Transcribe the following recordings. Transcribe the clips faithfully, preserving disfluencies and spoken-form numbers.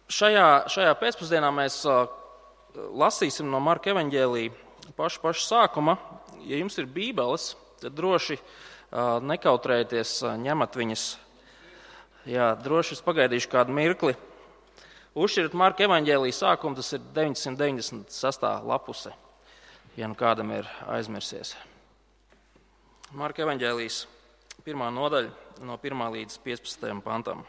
Šajā, šajā pēcpusdienā mēs lasīsim no Marka evaņģēlija pašu, pašu sākuma. Ja jums ir bībeles, tad droši nekautrējieties, ņemat viņas. Jā, droši es pagaidīšu kādu mirkli. Uzšķirat Marka evaņģēlija sākumu, tas ir deviņsimt deviņdesmit sestā lapuse, ja nu kādam ir aizmirsies. Marka evaņģēlijs, pirmā nodaļa, no pirmā līdz piecpadsmitajam pantam.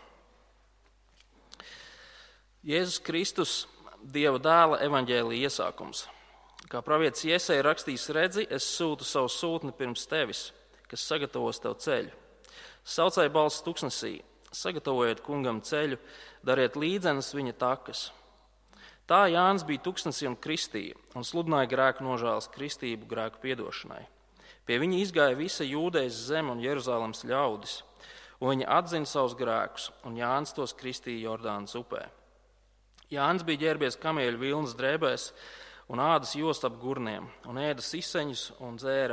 Jēzus Kristus, Dieva dēla evaņģēlija iesākums. Kā pravietis Jesaja rakstījis, redzi, es sūtu savu sūtni pirms tevis, kas sagatavos tev ceļu. Saucēja balss tuksnesī, sagatavojiet kungam ceļu, dariet līdzenas viņa takas. Tā Jānis bija tuksnesī un kristīja, un sludināja grēku nožēlas kristību grēku piedošanai. Pie viņa izgāja visa Jūdejas zeme un Jeruzalemes ļaudis, un viņi atzina savus grēkus, un Jānis tos kristīja Jordānas upē. Jānis bija ģērbies kamieļu vilnas drēbēs un ādas jost ap gurniem, un ēda siseņus un dzēra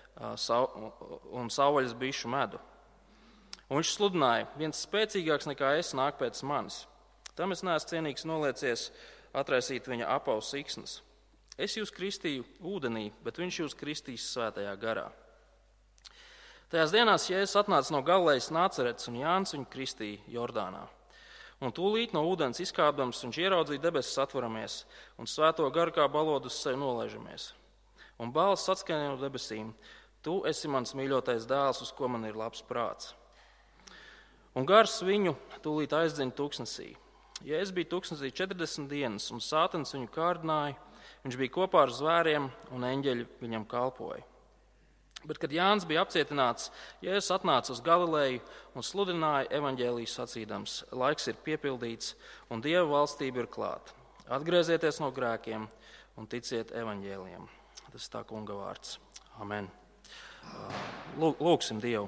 un savvaļas bišu medu. Un viņš sludināja, viens spēcīgāks nekā es nāk pēc manis. Tam es neesmu cienīgs noliecies atraisīt viņa apavu siksnas. Es jūs kristīju ūdenī, bet viņš jūs kristīs svētajā garā. Tajās dienās Jēzus atnāca no Galilejas Nācerets, un Jānis viņu kristīja Jordānā. Un tūlīt no ūdens izkāpdams viņš ieraudzīja debesis atveramies, un svēto garu kā balodu uz sevi nolaižamies. Un balss atskanēja no debesīm, tu esi mans mīļotais dēls, uz ko man ir labs prāts. Un gars viņu tūlīt aizdzina tuksnesī. Jēzus bija tuksnesī četrdesmit dienas, un sātans viņu kārdināja, viņš bija kopā ar zvēriem, un eņģeļi viņam kalpoja. Bet, kad Jānis bija apcietināts, Jēzus atnāca uz Galileju un sludināja evaņģēliju sacīdams, laiks ir piepildīts un Dieva valstība ir klāta. Atgriezieties no grēkiem un ticiet evaņģēlijam. Tas tā kunga vārds. Amen. Lūk, lūksim Dievu.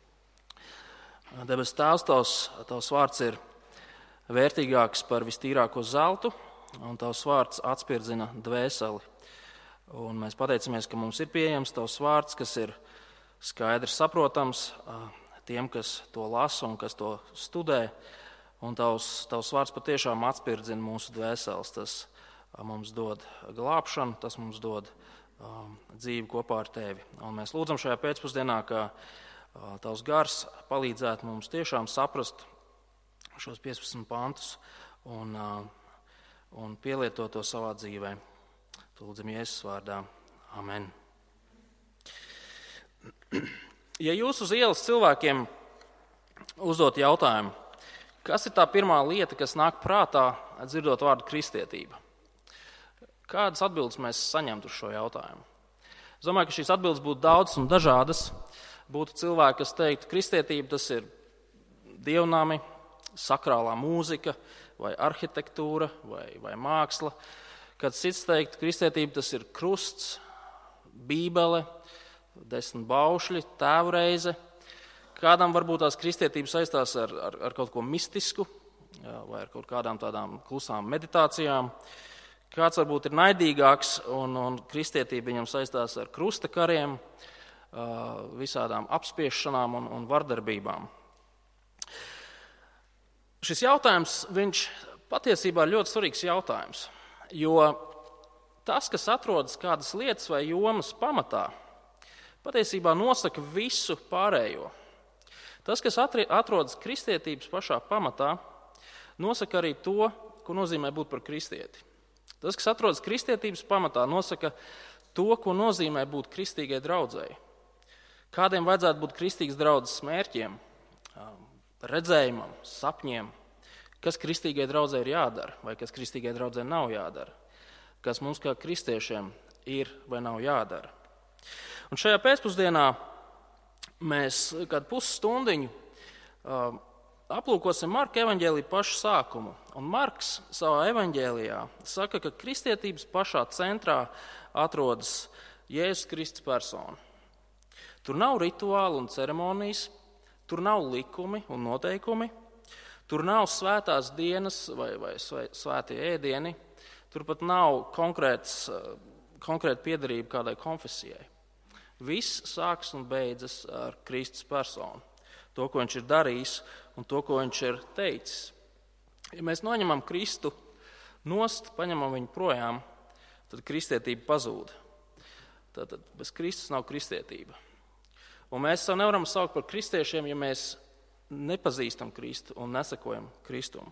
Debes Tēvs, tavs, tavs vārds ir vērtīgāks par vistīrāko zeltu, un tavs vārds atspirdzina dvēseli. Un mēs pateicamies, ka mums ir pieejams tavs vārds, kas ir skaidrs saprotams tiem, kas to lasa un kas to studē. Un tavs, tavs vārds patiešām atspirdzina mūsu dvēseles. Tas mums dod glābšanu, tas mums dod um, dzīvi kopā ar tevi. Un mēs lūdzam šajā pēcpusdienā, ka uh, tavs gars palīdzētu mums tiešām saprast šos piecpadsmit pantus un, uh, un pielietot to savā dzīvē. Lūdzam Jēzus vārdā. Amen. Ja jūs uz ielas cilvēkiem uzdot jautājumu, kas ir tā pirmā lieta, kas nāk prātā, dzirdot vārdu kristietība? Kādas atbildes mēs saņemtu uz šo jautājumu? Es domāju, ka šīs atbildes būtu daudzas un dažādas. Būtu cilvēki, kas teiktu, kristietība tas ir dievnami, sakrālā mūzika, vai arhitektūra, vai, vai māksla. Kāds cits teikt, kristietība tas ir krusts, bībele, desmit baušļi, tēvreize. Kādam varbūt tās kristietības saistās ar, ar, ar kaut ko mistisku jā, vai ar kaut kādām tādām klusām meditācijām. Kāds varbūt ir naidīgāks un, un kristietība viņam saistās ar krusta kariem, visādām apspiešanām un, un vardarbībām. Šis jautājums, viņš patiesībā ir ļoti svarīgs jautājums. Jo tas, kas atrodas kādas lietas vai jomas pamatā, patiesībā nosaka visu pārējo. Tas, kas atrodas kristietības pašā pamatā, nosaka arī to, ko nozīmē būt par kristieti. Tas, kas atrodas kristietības pamatā, nosaka to, ko nozīmē būt kristīgai draudzei. Kādiem vajadzētu būt kristīgas draudzes mērķiem, redzējumam, sapņiem. Kas kristīgai draudzei ir jādara, vai kas kristīgai draudzei nav jādara, kas mums kā kristiešiem ir vai nav jādara. Un šajā pēcpusdienā mēs kādu pusstundiņu uh, aplūkosim Marka evaņģēlija pašu sākumu. Un Marks savā evaņģēlijā saka, ka kristietības pašā centrā atrodas Jēzus Kristus persona. Tur nav rituāli un ceremonijas, tur nav likumi un noteikumi, tur nav svētās dienas vai, vai svētie ēdieni, tur pat nav konkrēts, konkrēta piederība kādai konfesijai. Viss sāks un beidzas ar Kristus personu, to, ko viņš ir darījis un to, ko viņš ir teicis. Ja mēs noņemam Kristu nost, paņemam viņu projām, tad kristietība pazūd. Tātad bez Kristus nav kristietība. Un mēs sev nevaram saukt par kristiešiem, ja mēs nepazīstam Kristu un nesakojam Kristum.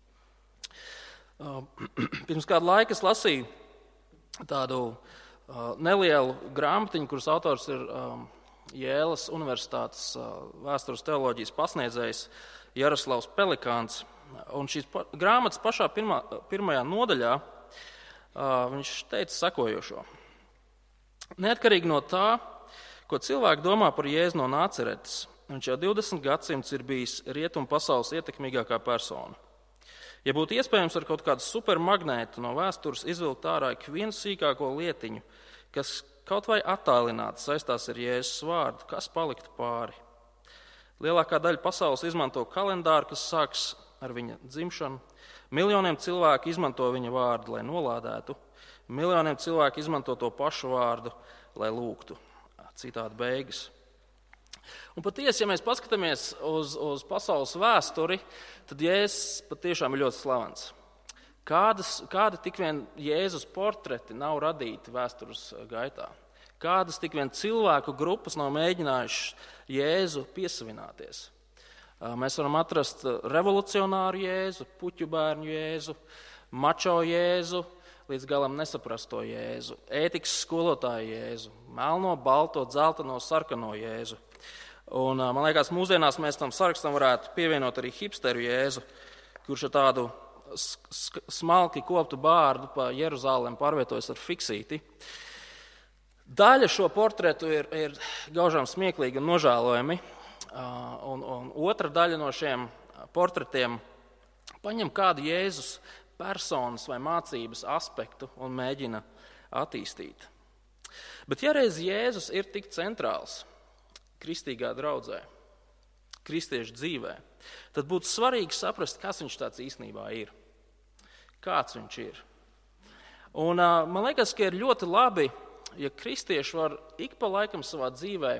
Pirms kādu laiku es lasīju tādu nelielu grāmatiņu, kuras autors ir Jēlas Universitātes vēstures teoloģijas pasniedzējs Jaroslavs Pelikāns. Un šīs grāmatas pašā pirmā, pirmajā nodaļā viņš teica sakojošo. Neatkarīgi no tā, ko cilvēki domā par Jēzu no Nāceretes, viņš jau divdesmit gadsimts ir bijis rietumu pasaules ietekmīgākā persona. Ja būtu iespējams ar kaut kādu supermagnētu no vēstures izvilkt ārā ikvienu sīkāko lietiņu, kas kaut vai attālināti saistās ar Jēzus vārdu, kas paliktu pāri? Lielākā daļa pasaules izmanto kalendāru, kas sāks ar viņa dzimšanu. Miljoniem cilvēku izmanto viņa vārdu, lai nolādētu. Miljoniem cilvēku izmanto to pašu vārdu, lai lūgtu. Citādi beigas. Un patiesi, ja mēs paskatāmies uz, uz pasaules vēsturi, tad Jēzus patiešām ir ļoti slavens. Kādas, kādi tik vien Jēzus portreti nav radīti vēstures gaitā? Kādas tik vien cilvēku grupas nav mēģinājušas Jēzu piesavināties? Mēs varam atrast revolucionāru Jēzu, puķu bērnu Jēzu, mačo Jēzu, līdz galam nesaprasto Jēzu, ētikas skolotāju Jēzu, melno, balto, dzelteno, sarkano Jēzu. Un, man liekas, mūsdienās mēs tam sarakstam varētu pievienot arī hipsteru Jēzu, kurš ar tādu smalki koptu bārdu pa Jeruzālēm pārvietojas ar fiksīti. Daļa šo portretu ir, ir gaužām smieklīgi un nožēlojami, un, un otra daļa no šiem portretiem paņem kādu Jēzus personas vai mācības aspektu un mēģina attīstīt. Bet ja reiz Jēzus ir tik centrāls kristīgā draudzē, kristiešu dzīvē, tad būtu svarīgi saprast, kas viņš tāds īstenībā ir. Kāds viņš ir. Un man liekas, ka ir ļoti labi, ja kristieši var ik pa laikam savā dzīvē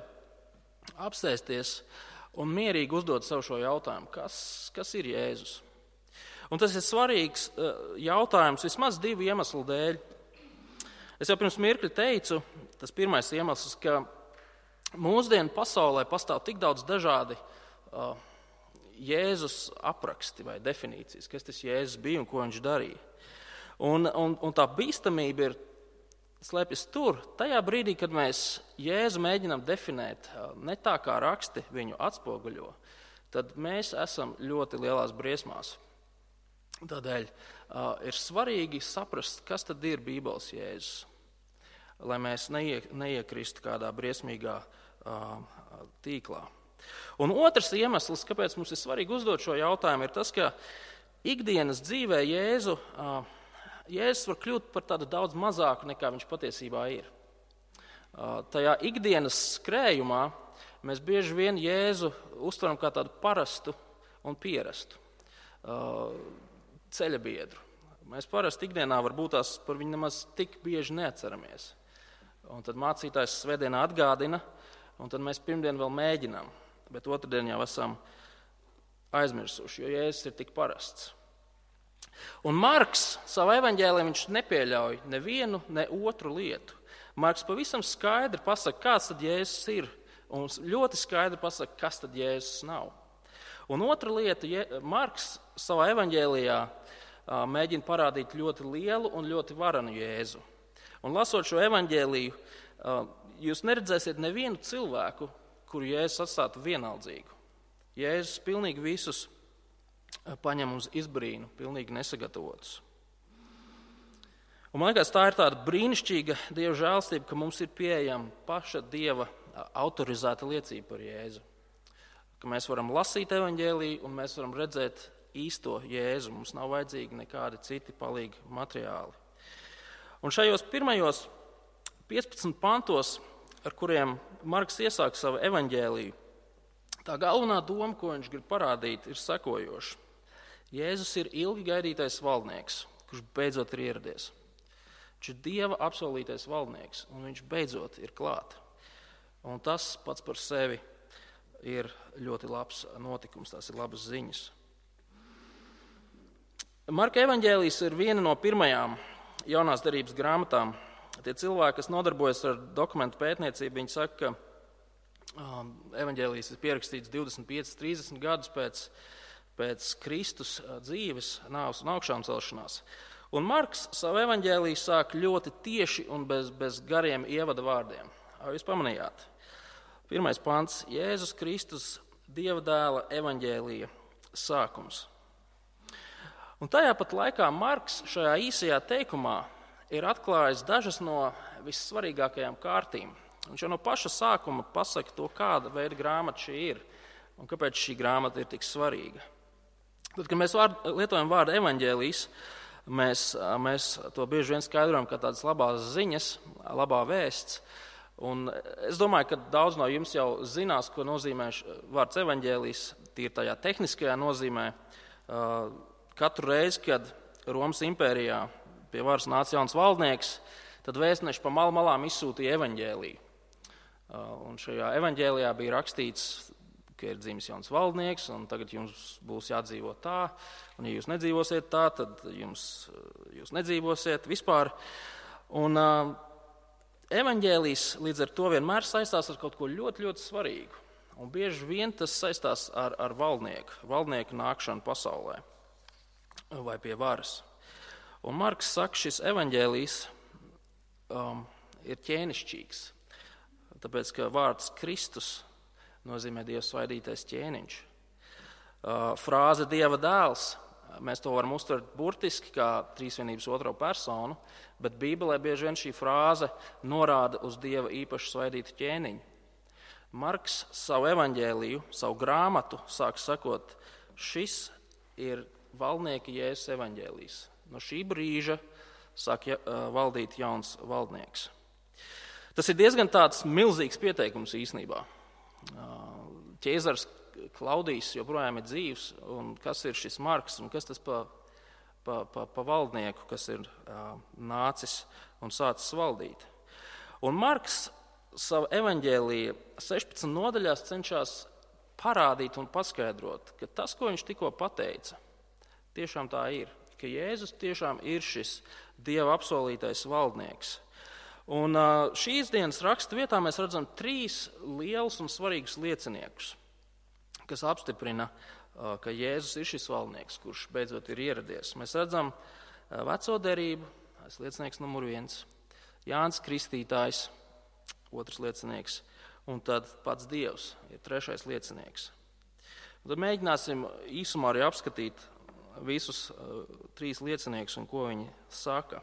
apsēsties un mierīgi uzdot sev šo jautājumu, kas, kas ir Jēzus. Un tas ir svarīgs jautājums vismaz divu iemeslu dēļ. Es jau pirms mirkļa teicu, tas pirmais iemesls, ka mūsdienu pasaulē pastāv tik daudz dažādi uh, Jēzus apraksti vai definīcijas, kas tas Jēzus bija un ko viņš darīja. Un, un, un tā bīstamība ir slēpjas tur, tajā brīdī, kad mēs Jēzu mēģinām definēt uh, ne tā, kā raksti viņu atspoguļo, tad mēs esam ļoti lielās briesmās. Tādēļ uh, ir svarīgi saprast, kas tad ir Bībeles Jēzus, lai mēs neie, neiekristu kādā briesmīgā uh, tīklā. Un otrs iemesls, kāpēc mums ir svarīgi uzdot šo jautājumu, ir tas, ka ikdienas dzīvē Jēzu, uh, Jēzus var kļūt par tādu daudz mazāku, nekā viņš patiesībā ir. Uh, tajā ikdienas skrējumā mēs bieži vien Jēzu uztveram kā tādu parastu un pierastu. Uh, ceļabiedru. Mēs parasti ikdienā varbūt tās par viņu nemaz tik bieži neatceramies. Un tad mācītājs svētdienā atgādina, un tad mēs pirmdien vēl mēģinām, bet otrdien jau esam aizmirsuši, jo Jēzus ir tik parasts. Un Marks savā evaņģēlī viņš nepieļauj nevienu, ne otru lietu. Marks pavisam skaidri pasaka, kāds tad Jēzus ir, un ļoti skaidri pasaka, kas tad Jēzus nav. Un otra lieta, Marks savā evaņģēlijā mēģina parādīt ļoti lielu un ļoti varanu Jēzu. Un lasot šo evaņģēliju, jūs neredzēsiet nevienu cilvēku, kuru Jēzus atstātu vienaldzīgu. Jēzus pilnīgi visus paņem uz izbrīnu, pilnīgi nesagatavotus. Un man liekas, tā ir tāda brīnišķīga Dieva žēlstība, ka mums ir pieejama paša Dieva autorizēta liecība par Jēzu. Ka mēs varam lasīt evaņģēliju un mēs varam redzēt īsto Jēzu. Mums nav vajadzīgi nekādi citi palīgi materiāli. Un šajos pirmajos piecpadsmit pantos, ar kuriem Marks iesāk savu evaņģēliju, tā galvenā doma, ko viņš grib parādīt, ir sekojoša. Jēzus ir ilgi gaidītais valdnieks, kurš beidzot ir ieradies. Viņš ir Dieva apsolītais valdnieks, un viņš beidzot ir klāt. Un tas pats par sevi ir ļoti labs notikums, tās ir labas ziņas. Marka evaņģēlijs ir viena no pirmajām jaunās derības grāmatām. Tie cilvēki, kas nodarbojas ar dokumentu pētniecību, viņi saka, ka um, evaņģēlijs ir pierakstīts divdesmit pieci līdz trīsdesmit gadus pēc, pēc Kristus dzīves, nāves un augšām celšanās. Un Marks savu evaņģēliju sāk ļoti tieši un bez, bez gariem ievada vārdiem. Jūs pamanījāt? Pirmais pants – Jēzus Kristus, Dieva dēla evaņģēlija sākums. Un tajā pat laikā Marks šajā īsajā teikumā ir atklājis dažas no vissvarīgākajām kārtīm. Viņš jau no paša sākuma pasaka to, kāda veida grāmata šī ir un kāpēc šī grāmata ir tik svarīga. Tad, kad mēs vārd, lietojam vārdu evaņģēlijs, Mēs, mēs to bieži vien skaidrojam kā tādas labās ziņas, labā vēsts. Un es domāju, ka daudz no jums jau zinās, ko nozīmē vārds evaņģēlijs, tīri tajā tehniskajā nozīmē. Katru reizi, kad Romas impērijā pie varas nāca jauns valdnieks, tad vēstneši pa malu malām izsūtīja evaņģēliju. Un šajā evaņģēlijā bija rakstīts, ka ir dzimis jauns valdnieks, un tagad jums būs jādzīvo tā, un ja jūs nedzīvosiet tā, tad jums, jūs nedzīvosiet vispār. Un uh, evaņģēlijs līdz ar to vienmēr saistās ar kaut ko ļoti, ļoti svarīgu. Un bieži vien tas saistās ar, ar valdnieku, valdnieku nākšanu pasaulē vai pie varas. Un Marks saka, šis evaņģēlijs um, ir ķēnišķīgs, tāpēc, ka vārds Kristus nozīmē Dieva svaidītais ķēniņš. Frāze Dieva dēls, mēs to varam uztvert burtiski kā trīsvienības otro personu, bet Bībelē bieži vien šī frāze norāda uz Dieva īpaši svaidītu ķēniņu. Marks savu evaņģēliju, savu grāmatu sāk sakot, šis ir valdnieka Jēzus evaņģēlijs. No šī brīža sāk valdīt jauns valdnieks. Tas ir diezgan tāds milzīgs pieteikums īsnībā. Ķēzars Klaudijs joprojām ir dzīvs, un kas ir šis Marks, un kas tas pa, pa, pa, pa valdnieku, kas ir uh, nācis un sācis valdīt. Un Marks savu evaņģēliju sešpadsmit nodaļās cenšas parādīt un paskaidrot, ka tas, ko viņš tikko pateica, tiešām tā ir, ka Jēzus tiešām ir šis Dieva apsolītais valdnieks. Un šīs dienas raksta vietā mēs redzam trīs lielus un svarīgus lieciniekus, kas apstiprina, ka Jēzus ir šis valdnieks, kurš beidzot ir ieradies. Mēs redzam veco derību, tas liecinieks numur viens, Jānis Kristītājs, otrs liecinieks, un tad pats Dievs ir trešais liecinieks. Un tad mēģināsim īsumā arī apskatīt visus uh, trīs lieciniekus un ko viņi saka.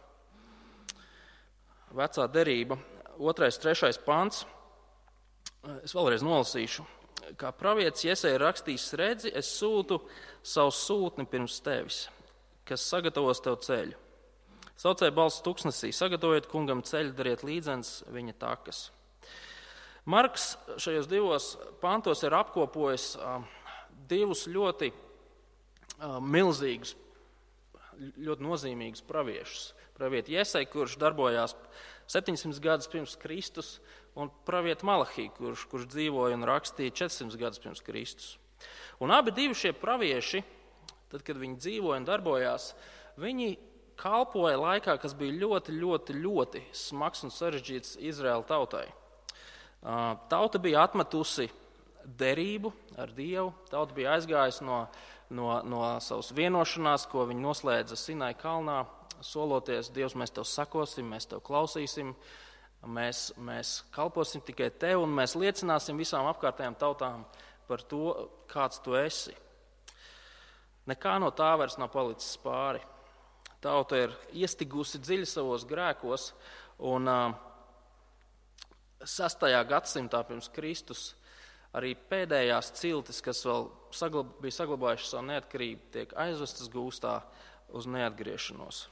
Vecā derība, otrais, trešais pants, es vēlreiz nolasīšu. Kā pravietis Jesaja rakstījis, redzi, es sūtu savu sūtni pirms tevis, kas sagatavos tev ceļu. Saucēja balss tuksnesī, sagatavojiet kungam ceļu, dariet līdzens viņa takas. Marks šajos divos pantos ir apkopojis uh, divus ļoti uh, milzīgus, ļoti nozīmīgus praviešus. Pravieti Jesai, kurš darbojās septiņsimt gadus pirms Kristus, un pravieti Malahī, kurš, kurš dzīvoja un rakstīja četrsimt gadus pirms Kristus. Un abi divi šie pravieši, tad, kad viņi dzīvoja un darbojās, viņi kalpoja laikā, kas bija ļoti, ļoti, ļoti smags un sarežģīts Izraēla tautai. Tauta bija atmetusi derību ar Dievu, tauta bija aizgājusi no, no, no savas vienošanās, ko viņi noslēdza Sinai kalnā, soloties, Dievs, mēs tev sakosim, mēs tev klausīsim, mēs, mēs kalposim tikai tev un mēs liecināsim visām apkārtējām tautām par to, kāds tu esi. Nekā no tā vairs nav palicis pāri. Tauta ir iestigusi dziļi savos grēkos un uh, sastajā gadsimtā pirms Kristus arī pēdējās ciltis, kas vēl saglab, bija saglabājušas savu neatkarību, tiek aizvestas gūstā uz neatgriešanos.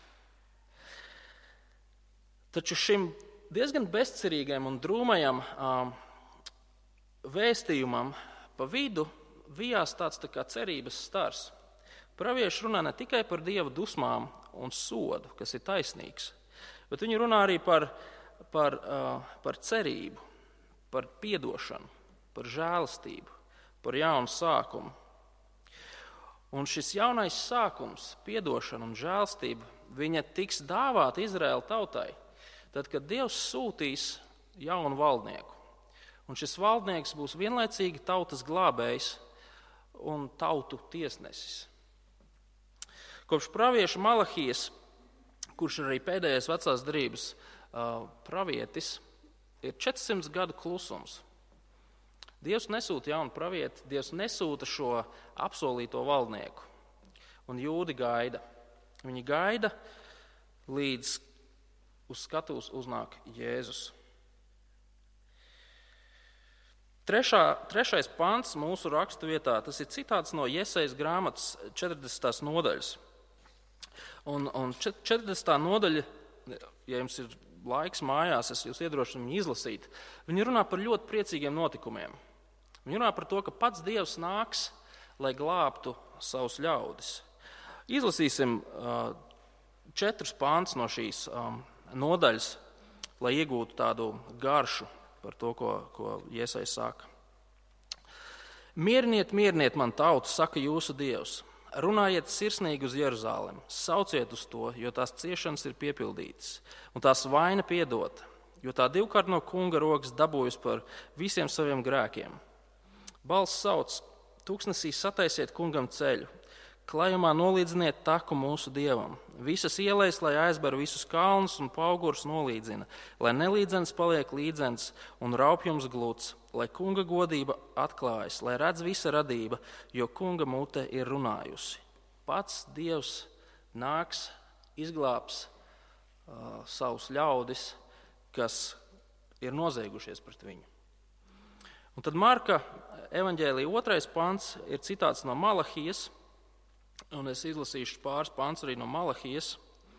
Taču šim diezgan bezcerīgajam un drūmajam um, vēstījumam pa vidu vijās tāds tā kā cerības stars. Pravieši runā ne tikai par Dieva dusmām un sodu, kas ir taisnīgs, bet viņi runā arī par, par, uh, par cerību, par piedošanu, par žēlastību, par jaunu sākumu. Un šis jaunais sākums, piedošana un žēlstība, viņa tiks dāvāta Izraēla tautai, tad, kad Dievs sūtīs jaunu valdnieku. Un šis valdnieks būs vienlaicīgi tautas glābējs un tautu tiesnesis. Kopš pravieša Malahijas, kurš ir arī pēdējais vecās derības uh, pravietis, ir četrsimt gadu klusums. Dievs nesūta jaunu pravieti, Dievs nesūta šo apsolīto valdnieku. Un jūdi gaida. Viņi gaida, līdz uz skatuves uznāk Jēzus. Trešā, trešais pants mūsu rakstu vietā, tas ir citāts no Jesajas grāmatas četrdesmitās nodaļas. Un, un četrdesmitā nodaļa, ja jums ir laiks mājās, es jūs iedrošinu viņu izlasīt, viņi runā par ļoti priecīgiem notikumiem. Viņi runā par to, ka pats Dievs nāks, lai glābtu savus ļaudis. Izlasīsim uh, četrus pāns no šīs um, nodaļas, lai iegūtu tādu garšu par to, ko, ko Jesaja saka. Mieriniet, mieriniet man tautu, saka jūsu Dievs. Runājiet sirsnīgi uz Jeruzalemi, sauciet uz to, jo tās ciešanas ir piepildītas, un tās vaina piedota, jo tā divkārt no kunga rokas dabūjusi par visiem saviem grēkiem. Balss sauc, tūkstnesī sataisiet kungam ceļu, klajumā nolīdziniet taku mūsu Dievam. Visas ielas, lai aizber visus kalnus un paugurs nolīdzina, lai nelīdzens paliek līdzens un raupjums gluds, lai kunga godība atklājas, lai redz visa radība, jo kunga mute ir runājusi. Pats Dievs nāks, izglābs uh, savus ļaudis, kas ir noziegušies pret viņu. Un tad Marka evaņģēlija otrais pants ir citāts no Malahijas, un es izlasīšu pāris pants arī no Malahijas,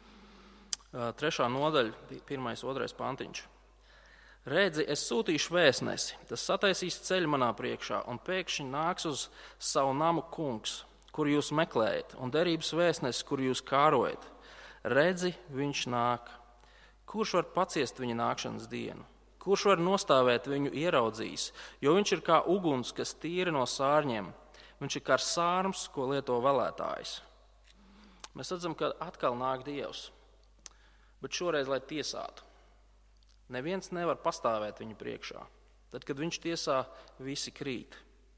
trešā nodaļa, pirmais, otrais pantiņš. Redzi, es sūtīšu vēstnesi, tas sataisīs ceļu manā priekšā, un pēkšņi nāks uz savu namu kungs, kur jūs meklējat, un derības vēstnesis, kur jūs kārojat. Redzi, viņš nāk. Kurš var paciest viņa nākšanas dienu? Kurš var nostāvēt viņu ieraudzījis? Jo viņš ir kā uguns, kas tīra no sārņiem. Viņš ir kā sārms, ko lieto velētājs. Mēs redzam, ka atkal nāk Dievs, bet šoreiz, lai tiesātu. Neviens nevar pastāvēt viņu priekšā. Tad, kad viņš tiesā, visi krīt.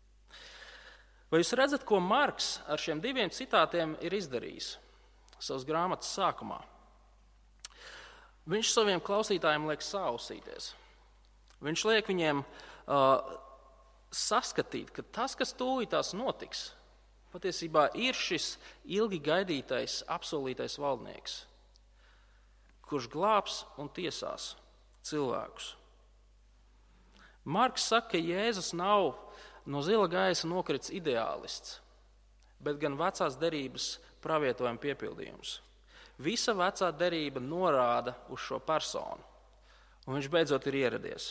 Vai jūs redzat, ko Marks ar šiem diviem citātiem ir izdarījis savas grāmatas sākumā? Viņš saviem klausītājiem liek sausīties. Viņš liek viņiem uh, saskatīt, ka tas, kas tūlītās notiks, patiesībā ir šis ilgi gaidītais, apsolītais valdnieks, kurš glābs un tiesās cilvēkus. Marks saka, ka Jēzus nav no zila gaisa nokritis ideālists, bet gan vecās derības pravietojuma piepildījums. Visa vecā derība norāda uz šo personu, un viņš beidzot ir ieradies.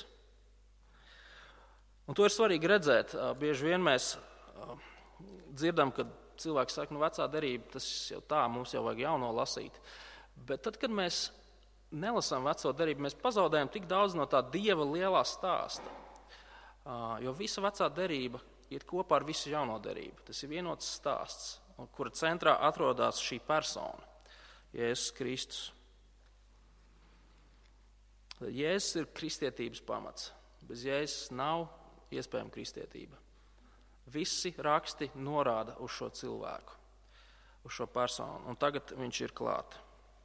Un to ir svarīgi redzēt. Bieži vien mēs dzirdam, kad cilvēki saka, nu vecā derība, tas jau tā, mums jau vajag jauno lasīt. Bet tad, kad mēs nelasām veco derību, mēs pazaudējam tik daudz no tā Dieva lielā stāsta. Jo visa vecā derība iet kopā ar visu jauno derību. Tas ir vienots stāsts, kura centrā atrodas šī persona, Jēzus Kristus. Jēzus ir kristietības pamats. Bez Jēzus nav iespējama kristietība. Visi raksti norāda uz šo cilvēku, uz šo personu, un tagad viņš ir klāt.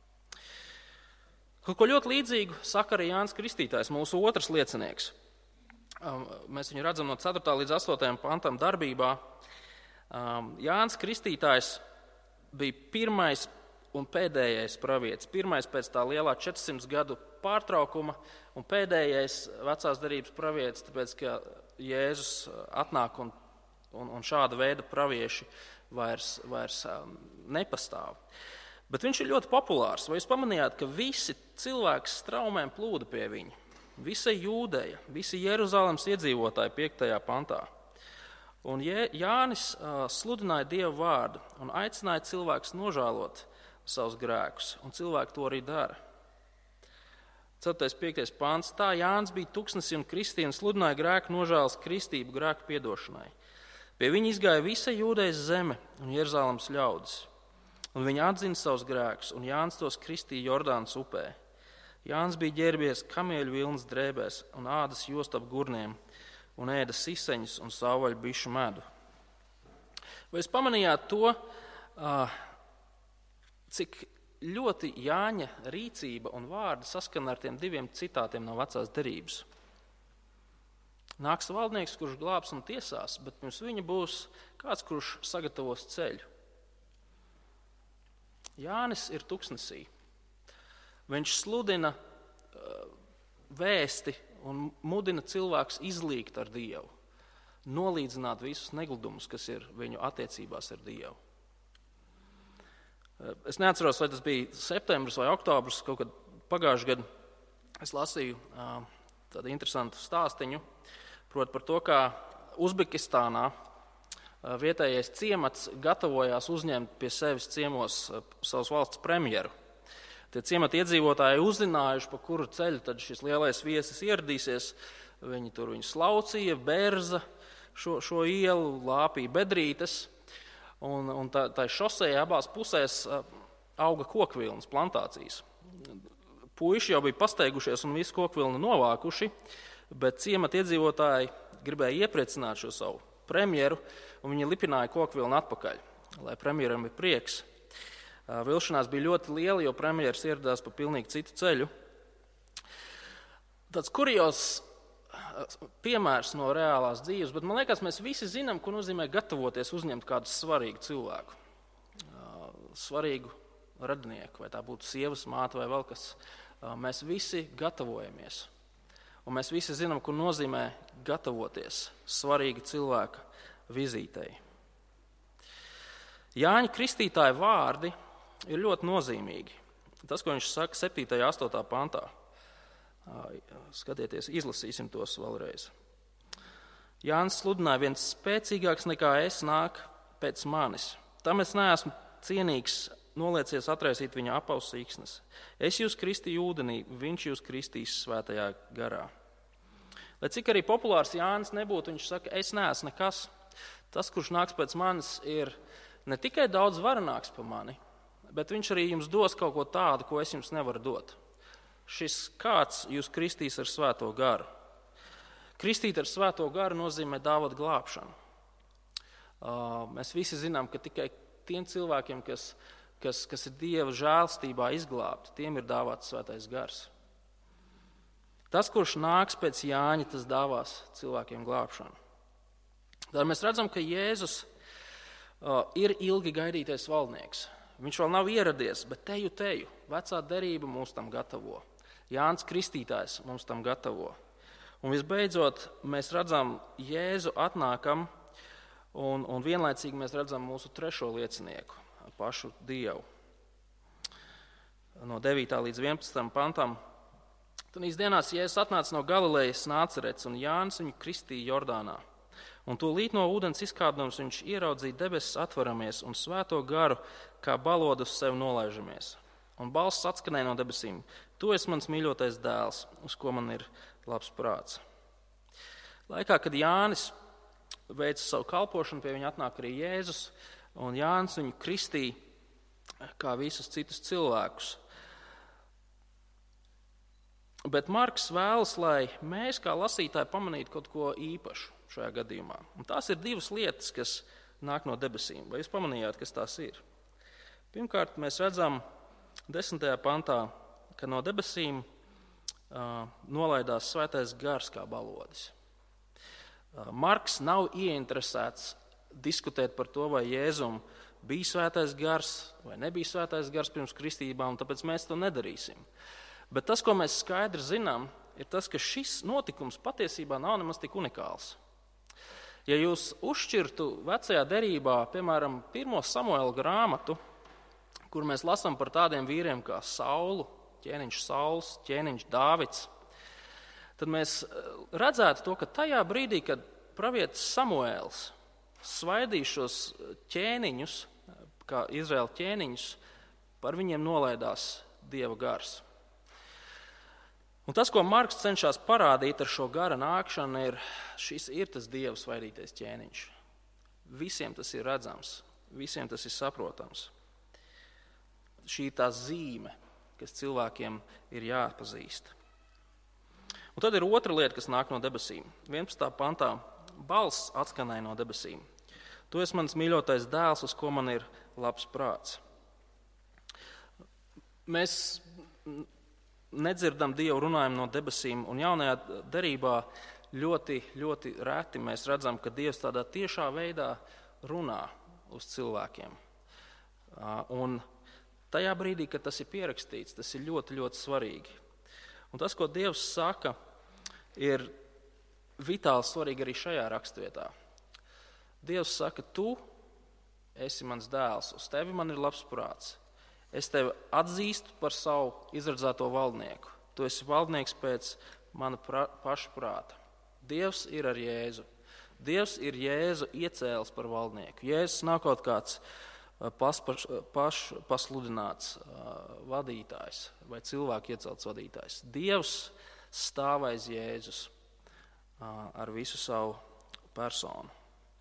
Kaut ko ļoti līdzīgu saka arī Jānis Kristītājs, mūsu otrs liecinieks. Mēs viņu redzam no ceturtā līdz astotajam pantam darbībā. Jānis Kristītājs bija pirmais un pēdējais pravietis, pirmais pēc tā lielā četrsimt gadu pārtraukuma un pēdējais vecās derības pravietis, tāpēc, ka Jēzus atnāk un, un, un šāda veida pravieši vairs, vairs nepastāv. Bet viņš ir ļoti populārs. Vai jūs pamanījāt, ka visi cilvēki straumēm plūda pie viņa? Visa Jūdeja, visi Jeruzalemes iedzīvotāji piektajā pantā. Un Jānis sludināja Dievu vārdu un aicināja cilvēkus nožēlot savus grēkus, un cilvēki to arī dara. ceturtais piektais pāns. Tā Jānis bija tuksnesī un kristīja un sludināja grēku nožēlas kristību grēku piedošanai. Pie viņa izgāja visa Jūdejas zeme un Jeruzalemes ļaudis, un viņi atzina savus grēkus, un Jānis tos kristīja Jordānas upē. Jānis bija ģērbies kamieļu vilnas drēbēs un ādas jostu ap gurniem, un ēda siseņus un savvaļu bišu medu. Vai jūs pamanījāt to, cik ļoti Jāņa rīcība un vārdi saskana ar tiem diviem citātiem no vecās derības? Nāks valdnieks, kurš glābs un tiesās, bet pirms viņa būs kāds, kurš sagatavos ceļu. Jānis ir tuksnesī. Viņš sludina vēsti un mudina cilvēkus izlīgt ar Dievu, nolīdzināt visus negludumus, kas ir viņu attiecībās ar Dievu. Es neatceros, vai tas bija septembris vai oktobris, kaut kad pagājušajā gadā es lasīju tādu interesantu stāstiņu, proti par to, kā Uzbekistānā vietējais ciemats gatavojās uzņemt pie sevis ciemos savas valsts premjeru. Tie ciemata iedzīvotāji uzzinājuši, pa kuru ceļu tad šis lielais viesis ieradīsies. Viņi tur viņu slaucīja, bērza šo, šo ielu, lāpīja bedrītes. Un, un tā, tā šosejā abās pusēs auga kokvilnas plantācijas. Puiši jau bija pasteigušies un visu kokvilnu novākuši, bet ciemata iedzīvotāji gribēja iepriecināt šo savu premjeru, un viņi lipināja kokvilnu atpakaļ, lai premjeram bija prieks. Vilšanās bija ļoti liela, jo premjeras ieradās pa pilnīgi citu ceļu. Tāds kurios piemērs no reālās dzīves, bet man liekas, mēs visi zinām, ko nozīmē gatavoties uzņemt kādu svarīgu cilvēku, svarīgu radinieku, vai tā būtu sievas māte vai vēl kas. Mēs visi gatavojamies, un mēs visi zinām, ko nozīmē gatavoties svarīga cilvēka vizītei. Jāņa Kristītāja vārdi ir ļoti nozīmīgi. Tas, ko viņš saka septītajā un astotajā pantā. Skatieties, izlasīsim tos vēlreiz. Jānis sludināja, viens spēcīgāks nekā es nāk pēc manis. Tam es neesmu cienīgs, noliecies atraisīt viņa apavu sīksnes. Es jūs kristīju ūdenī, viņš jūs kristīs svētajā garā. Lai cik arī populārs Jānis nebūtu, viņš saka, es neesmu nekas. Tas, kurš nāks pēc manis, ir ne tikai daudz varenāks par mani, bet viņš arī jums dos kaut ko tādu, ko es jums nevaru dot. Šis kāds jūs kristīs ar svēto garu. Kristīt ar svēto garu nozīmē dāvāt glābšanu. Mēs visi zinām, ka tikai tiem cilvēkiem, kas, kas, kas ir Dieva žēlstībā izglābti, tiem ir dāvāts svētais gars. Tas, kurš nāks pēc Jāņa, tas dāvās cilvēkiem glābšanu. Tad mēs redzam, ka Jēzus ir ilgi gaidītais valdnieks. Viņš vēl nav ieradies, bet teju, teju, vecā derība mūs tam gatavo. Jānis Kristītājs mums tam gatavo. Un visbeidzot, mēs redzam Jēzu atnākam, un, un vienlaicīgi mēs redzam mūsu trešo liecinieku, pašu Dievu. No devītā līdz vienpadsmitajam pantam. Tanīs dienās Jēzus atnāca no Galilejas Nācerets, un Jānis viņu kristīja Jordānā. Un tūlīt no ūdens izkāpdams viņš ieraudzīja debesis atveramies un svēto garu, kā balodu uz sevi nolaižamies. Un balss atskanēja no debesīm: Tu esi mans mīļotais dēls, uz ko man ir labs prāts. Laikā, kad Jānis veica savu kalpošanu, pie viņa atnāk arī Jēzus, un Jānis viņu kristīja kā visus citus cilvēkus. Bet Marks vēlas, lai mēs kā lasītāji pamanītu kaut ko īpašu šajā gadījumā. Un tās ir divas lietas, kas nāk no debesīm. Vai jūs pamanījāt, kas tās ir? Pirmkārt, mēs redzam desmitajā pantā, ka no debesīm uh, nolaidās svētais gars kā balodis. Uh, Marks nav ieinteresēts diskutēt par to, vai Jēzum bija svētais gars vai nebija svētais gars pirms kristībām, un tāpēc mēs to nedarīsim. Bet tas, ko mēs skaidri zinām, ir tas, ka šis notikums patiesībā nav nemaz tik unikāls. Ja jūs uzšķirtu vecajā derībā, piemēram, pirmo Samuela grāmatu, kur mēs lasām par tādiem vīriem kā Saulu, ķēniņš Sauls, ķēniņš Dāvids, tad mēs redzētu to, ka tajā brīdī, kad pravietis Samuēls svaidīja šos ķēniņus, kā Izraēla ķēniņus, par viņiem nolaidās Dieva gars. Un tas, ko Marks cenšas parādīt ar šo gara nākšanu, ir šis ir tas Dieva svaidītais ķēniņš. Visiem tas ir redzams, visiem tas ir saprotams. Šī ir tā zīme, kas cilvēkiem ir jāpazīst. Un tad ir otra lieta, kas nāk no debesīm. vienpadsmitā pantā balss atskanēja no debesīm. Tu esi mans mīļotais dēls, uz ko man ir labs prāts. Mēs nedzirdam Dievu runājumu no debesīm, un jaunajā derībā ļoti, ļoti reti mēs redzam, ka Dievs tādā tiešā veidā runā uz cilvēkiem. Un tajā brīdī, kad tas ir pierakstīts, tas ir ļoti, ļoti svarīgi. Un tas, ko Dievs saka, ir vitāli svarīgi arī šajā rakstvietā. Dievs saka, tu esi mans dēls, uz tevi man ir labs prāts. Es tevi atzīstu par savu izredzēto valdnieku. Tu esi valdnieks pēc mana pra, paša prāta. Dievs ir ar Jēzu. Dievs ir Jēzu iecēlis par valdnieku. Jēzus nav kaut kāds pas, paš, paš, pasludināts uh, vadītājs vai cilvēku iecelts vadītājs. Dievs stāv aiz Jēzus uh, ar visu savu personu.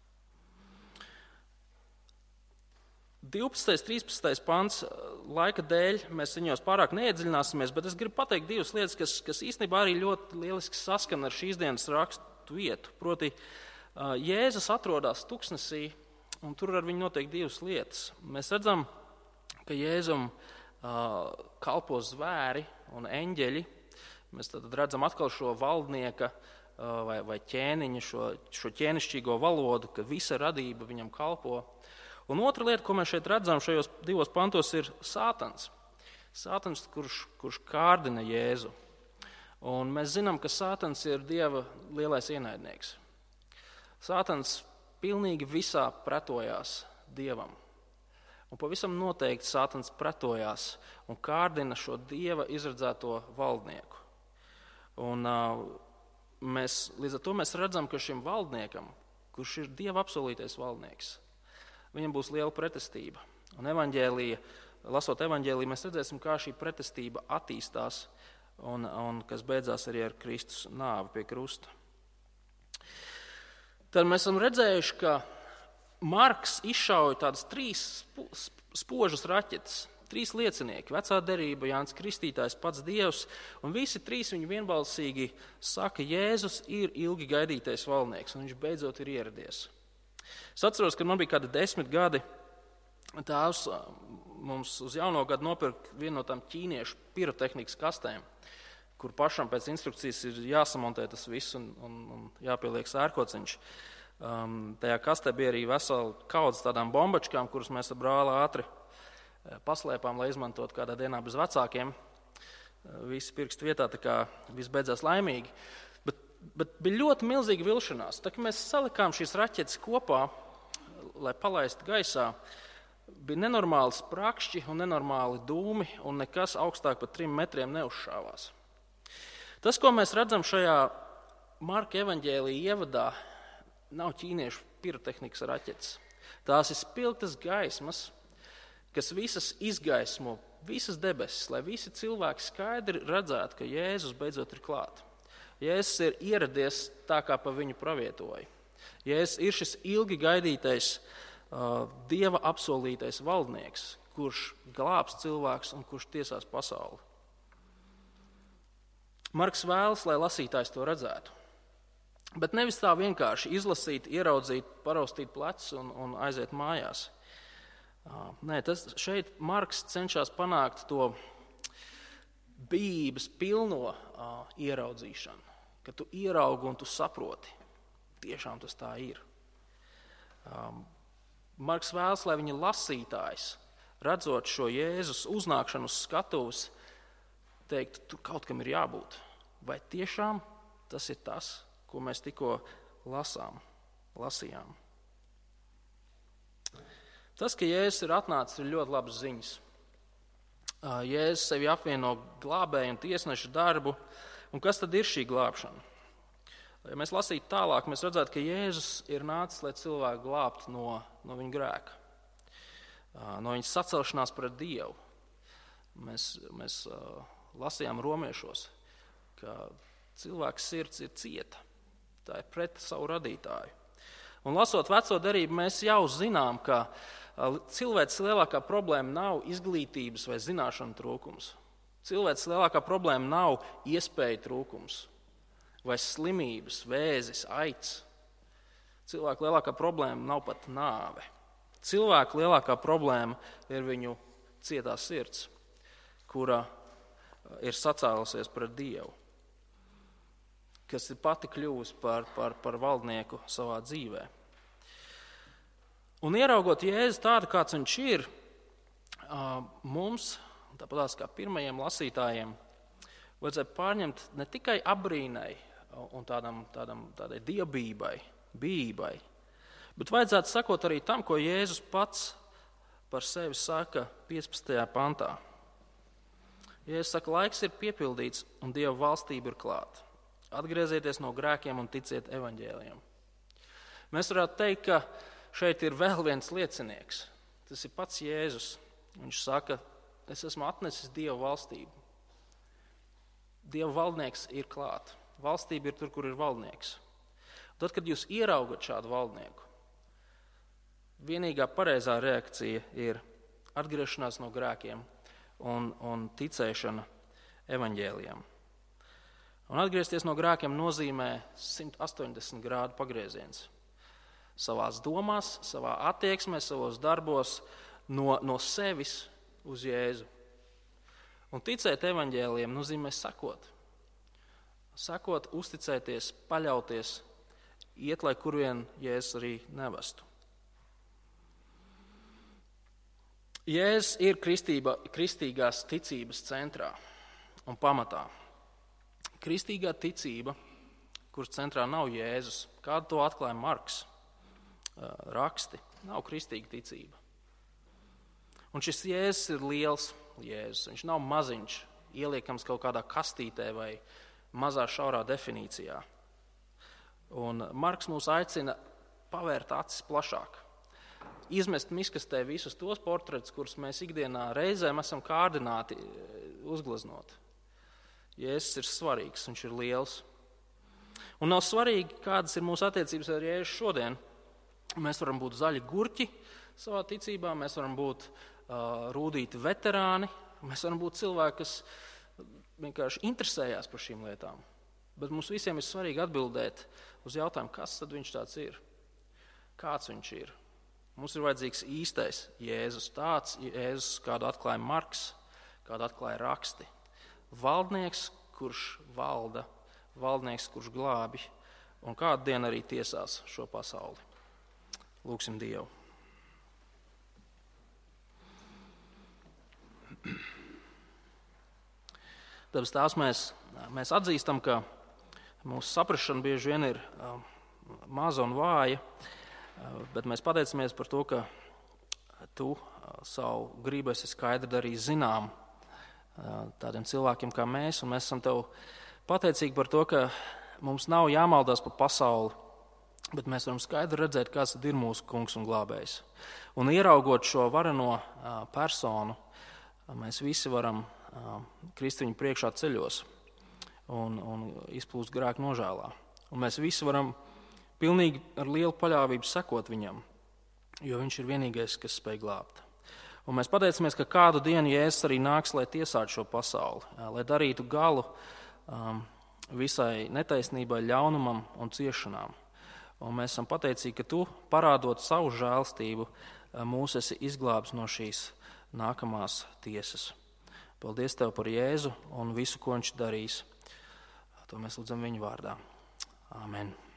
divpadsmitais, trīspadsmitais pants laika dēļ mēs viņos pārāk neiedziļināsimies, bet es gribu pateikt divas lietas, kas, kas īstenībā arī ļoti lieliski saskan ar šīs dienas rakstu vietu. Proti, Jēzus atrodas tuksnesī, un tur ar viņu notiek divas lietas. Mēs redzam, ka Jēzum kalpo zvēri un eņģeļi. Mēs tad redzam atkal šo valdnieka vai, vai ķēniņa, šo, šo ķēnišķīgo valodu, ka visa radība viņam kalpo. Un otra lieta, ko mēs šeit redzam šajos divos pantos, ir Sātans. Sātans, kurš, kurš kārdina Jēzu. Un mēs zinām, ka Sātans ir Dieva lielais ienaidnieks. Sātans pilnīgi visā pretojās Dievam. Un pavisam noteikti Sātans pretojās un kārdina šo Dieva izredzēto valdnieku. Un uh, mēs, līdz ar to mēs redzam, ka šim valdniekam, kurš ir Dieva apsolītais valdnieks, viņam būs liela pretestība. Un evaņģēlija, lasot evaņģēliju, mēs redzēsim, kā šī pretestība attīstās un, un kas beidzās arī ar Kristus nāvi pie krusta. Tad mēs esam redzējuši, ka Marks izšauja tādas trīs spožas raķetes, trīs liecinieki, vecā derība, Jānis Kristītājs, pats Dievs, un visi trīs viņi vienbalsīgi saka, Jēzus ir ilgi gaidītais valdnieks, un viņš beidzot ir ieradies. Es atceros, ka man bija kādi desmit gadi, tēvs mums uz jauno gadu nopirka vienu no tām ķīniešu pirotehnikas kastēm, kur pašam pēc instrukcijas ir jāsamontē tas viss un, un, un jāpieliek sērkociņš. Um, tajā kastē bija arī vesela kaudze tādām bombačkām, kuras mēs ar brāli ātri paslēpām, lai izmantot kādā dienā bez vecākiem. Visi pirkstu vietā, tā kā viss beidzās laimīgi. Bet bija ļoti milzīga vilšanās. Tā kā mēs salikām šīs raķetes kopā, lai palaistu gaisā, bija nenormāli sprakšķi un nenormāli dūmi, un nekas augstāk par trim metriem neuzšāvās. Tas, ko mēs redzam šajā Marka evaņģēlija ievadā, nav ķīniešu pirotehnikas raķetes. Tās ir spilgtas gaismas, kas visas izgaismo, visas debesis, lai visi cilvēki skaidri redzētu, ka Jēzus beidzot ir klāt. Jēzus ir ieradies tā, kā pa viņu pravietoja. Jēzus ir šis ilgi gaidītais uh, Dieva apsolītais valdnieks, kurš glābs cilvēks un kurš tiesās pasauli. Marks vēlas, lai lasītājs to redzētu. Bet nevis tā vienkārši izlasīt, ieraudzīt, paraustīt plecus un, un aiziet mājās. Uh, nē, tas šeit Marks cenšas panākt to bijības pilno uh, ieraudzīšanu, ka tu ieraugi un tu saproti. Tiešām tas tā ir. Um, Marks vēlas, lai viņa lasītājs, redzot šo Jēzus uznākšanu uz skatuves, teikt, tu kaut kam ir jābūt. Vai tiešām tas ir tas, ko mēs tikko lasām, lasījām? Tas, ka Jēzus ir atnācis, ir ļoti labas ziņas. Jēzus sevi apvieno glābēju un tiesneša darbu. Un kas tad ir šī glābšana? Ja mēs lasītu tālāk, mēs redzētu, ka Jēzus ir nācis, lai cilvēku glābtu no, no viņa grēka, no viņa sacelšanās pret Dievu. Mēs, mēs uh, lasījām romiešos, ka cilvēks sirds ir cieta. Tā ir pret savu radītāju. Un lasot veco derību, mēs jau zinām, ka cilvēks lielākā problēma nav izglītības vai zināšanu trūkums. Cilvēks lielākā problēma nav iespēju trūkums vai slimības, vēzis, aids. Cilvēka lielākā problēma nav pat nāve. Cilvēka lielākā problēma ir viņu cietā sirds, kura ir sacēlusies pret Dievu, kas ir pati kļuvusi par, par, par valdnieku savā dzīvē. Un ieraugot Jēzu tādu, kāds viņš ir, mums, tāpat kā pirmajiem lasītājiem, vajadzēja pārņemt ne tikai abrīnai un tādam, tādam, tādai dievbijībai, bijībai, bet vajadzētu sakot arī tam, ko Jēzus pats par sevi saka piecpadsmitajā pantā. Jēzus saka, laiks ir piepildīts un Dieva valstība ir klāta. Atgriezieties no grēkiem un ticiet evaņģēlijam. Mēs varētu teikt, ka šeit ir vēl viens liecinieks. Tas ir pats Jēzus. Viņš saka, es esmu atnesis Dieva valstību. Dieva valdnieks ir klāt. Valstība ir tur, kur ir valdnieks. Tad, kad jūs ieraugat šādu valdnieku, vienīgā pareizā reakcija ir atgriešanās no grēkiem un, un ticēšana evaņģēlijam. Un atgriezties no grēkiem nozīmē simt astoņdesmit grādu pagrieziens. Savās domās, savā attieksmē, savos darbos, no, no sevis uz Jēzu. Un ticēt evaņģēlijam nozīmē sakot. Sakot, uzticēties, paļauties, iet, lai kur vien Jēzus arī nevestu. Jēzus ir kristība, kristīgās ticības centrā un pamatā. Kristīgā ticība, kuras centrā nav Jēzus, kādu to atklāja Marks, raksti, nav kristīga ticība. Un šis Jēzus ir liels Jēzus, viņš nav maziņš, ieliekams kaut kādā kastītē vai mazā šaurā definīcijā. Un Marks mūs aicina pavērt acis plašāk, izmest miskastē visus tos portretus, kurus mēs ikdienā reizēm esam kārdināti uzgleznot. Jēzus ir svarīgs, viņš ir liels. Un nav svarīgi, kādas ir mūsu attiecības ar Jēzu šodien. Mēs varam būt zaļi gurķi savā ticībā, mēs varam būt uh, rūdīti veterāni, mēs varam būt cilvēki, kas vienkārši interesējās par šīm lietām. Bet mums visiem ir svarīgi atbildēt uz jautājumu, kas tad viņš tāds ir, kāds viņš ir. Mums ir vajadzīgs īstais Jēzus, tāds Jēzus, kādu atklāja Marks, kādu atklāja raksti. Valdnieks, kurš valda, valdnieks, kurš glābi, un kādu dienu arī tiesās šo pasauli. Lūksim Dievu. Dabas tās mēs, mēs atzīstam, ka mūsu saprašana bieži vien ir uh, maza un vāja, uh, bet mēs pateicamies par to, ka tu uh, savu gribu esi skaidri darījis zinām uh, tādiem cilvēkiem kā mēs, un mēs esam tev pateicīgi par to, ka mums nav jāmaldās par pasauli, bet mēs varam skaidri redzēt, kāds tad ir mūsu kungs un glābējs. Un ieraugot šo vareno uh, personu, uh, mēs visi varam uh, krist viņu priekšā ceļos un, un izplūst grēku nožēlā. Un mēs visi varam pilnīgi ar lielu paļāvību sekot viņam, jo viņš ir vienīgais, kas spēj glābt. Un mēs pateicamies, ka kādu dienu Jēzus arī nāks, lai tiesātu šo pasauli, uh, lai darītu galu um, visai netaisnībai, ļaunumam un ciešanām. Un mēs esam pateicīgi, ka tu, parādot savu žēlstību, mūs esi izglābs no šīs nākamās tiesas. Paldies tev par Jēzu un visu, ko viņš darīs. To mēs lūdzam viņa vārdā. Āmen.